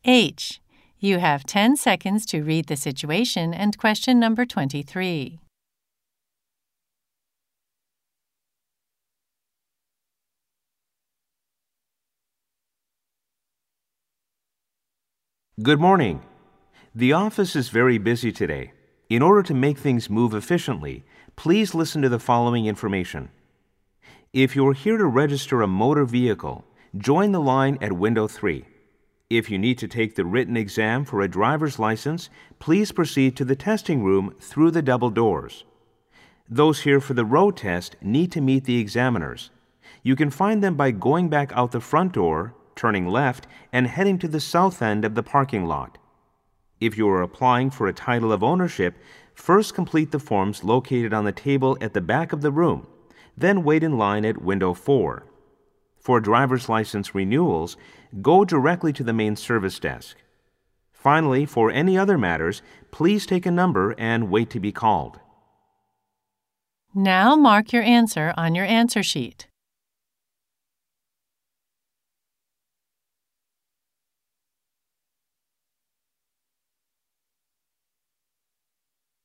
H. You have 10 seconds to read the situation and question number 23. Good morning. The office is very busy today. In order to make things move efficiently, please listen to the following information. If you're here to register a motor vehicle, join the line at window 3. If you need to take the written exam for a driver's license, please proceed to the testing room through the double doors. Those here for the road test need to meet the examiners. You can find them by going back out the front door, turning left, and heading to the south end of the parking lot. If you are applying for a title of ownership, first complete the forms located on the table at the back of the room, then wait in line at window 4. For driver's license renewals, go directly to the main service desk. Finally, for any other matters, please take a number and wait to be called. Now mark your answer on your answer sheet.